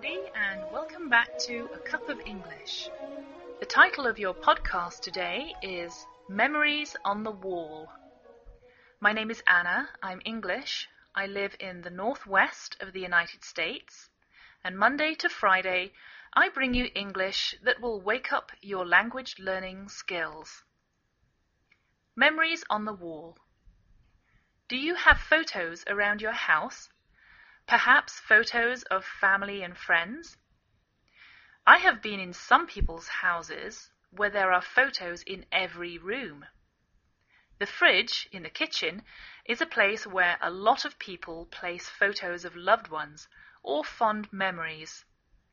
everybody, and welcome back to A Cup of English. The title of your podcast today is Memories on the Wall. My name is Anna, I'm English, I live in the northwest of the United States, and Monday to Friday I bring you English that will wake up your language learning skills. Memories on the Wall. Do you have photos around your house? Perhaps photos of family and friends? I have been in some people's houses where there are photos in every room. The fridge in the kitchen is a place where a lot of people place photos of loved ones or fond memories.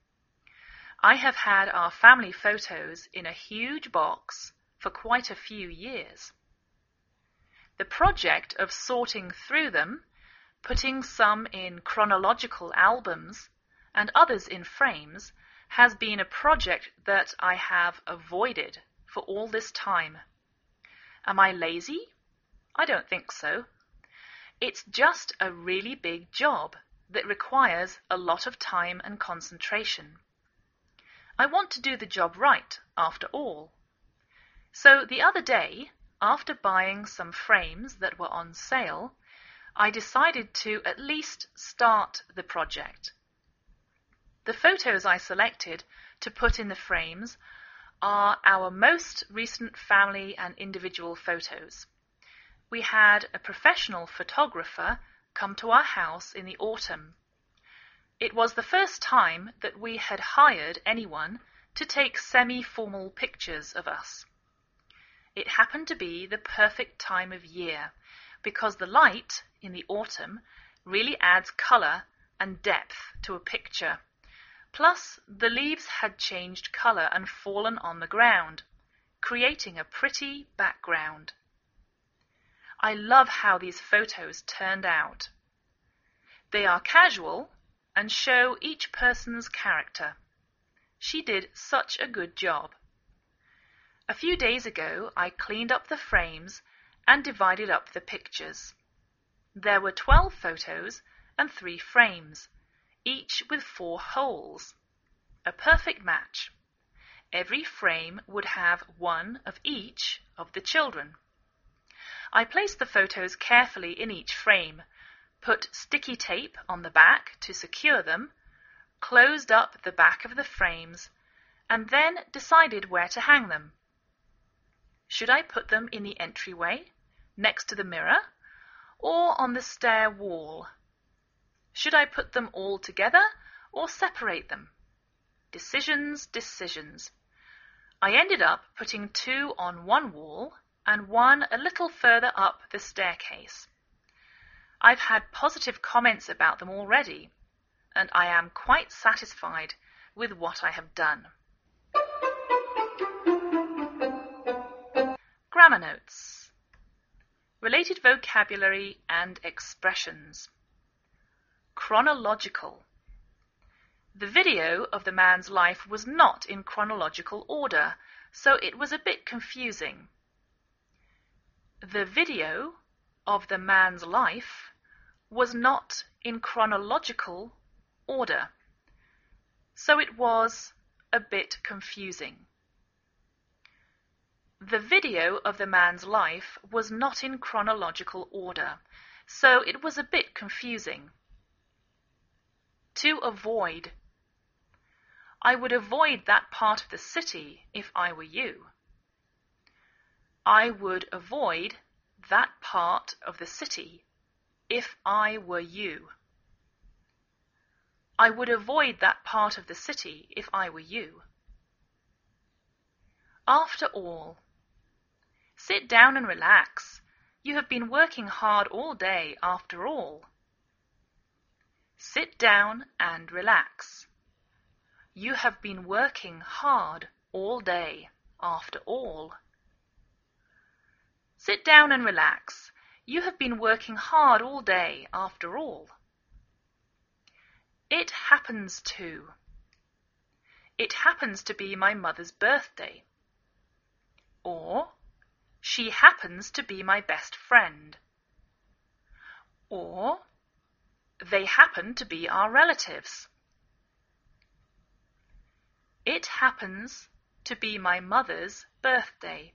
I have had our family photos in a huge box for quite a few years. The project of sorting through them, putting some in chronological albums and others in frames, has been a project that I have avoided for all this time. Am I lazy? I don't think so. It's just a really big job that requires a lot of time and concentration. I want to do the job right, after all. So the other day, after buying some frames that were on sale, I decided to at least start the project. The photos I selected to put in the frames are our most recent family and individual photos. We had a professional photographer come to our house in the autumn. It was the first time that we had hired anyone to take semi-formal pictures of us. It happened to be the perfect time of year, because the light in the autumn really adds colour and depth to a picture. Plus, the leaves had changed colour and fallen on the ground, creating a pretty background. I love how these photos turned out. They are casual and show each person's character. She did such a good job. A few days ago, I cleaned up the frames and divided up the pictures. There were 12 photos and 3 frames, each with 4 holes. A perfect match. Every frame would have one of each of the children. I placed the photos carefully in each frame, put sticky tape on the back to secure them, closed up the back of the frames, and then decided where to hang them. Should I put them in the entryway, next to the mirror, or on the stair wall? Should I put them all together or separate them? Decisions, decisions. I ended up putting 2 on one wall and 1 a little further up the staircase. I've had positive comments about them already, and I am quite satisfied with what I have done. Grammar notes. Related vocabulary and expressions. Chronological. The video of the man's life was not in chronological order, so it was a bit confusing. The video of the man's life was not in chronological order, so it was a bit confusing. The video of the man's life was not in chronological order, so it was a bit confusing. To avoid. I would avoid that part of the city if I were you. I would avoid that part of the city if I were you. I would avoid that part of the city if I were you. After all. Sit down and relax. You have been working hard all day after all. Sit down and relax. You have been working hard all day after all. Sit down and relax. You have been working hard all day after all. It happens to. It happens to be my mother's birthday. Or, she happens to be my best friend. Or, they happen to be our relatives. It happens to be my mother's birthday.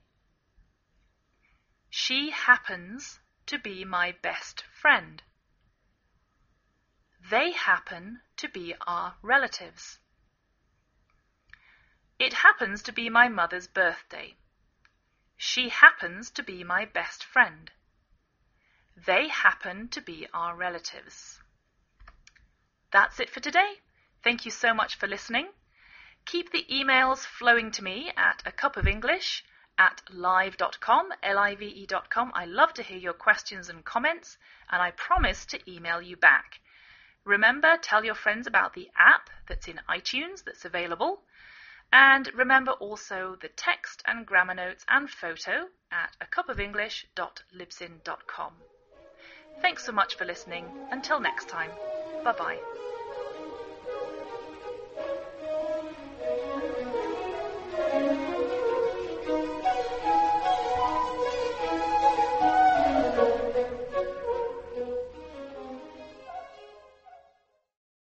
She happens to be my best friend. They happen to be our relatives. It happens to be my mother's birthday. She happens to be my best friend. They happen to be our relatives. That's it for today. Thank you so much for listening. Keep the emails flowing to me at acupofenglish@live.com, live.com. I love to hear your questions and comments, and I promise to email you back. Remember, tell your friends about the app that's in iTunes that's available. And remember also the text and grammar notes and photo at acupofenglish.libsyn.com. Thanks so much for listening. Until next time. Bye-bye.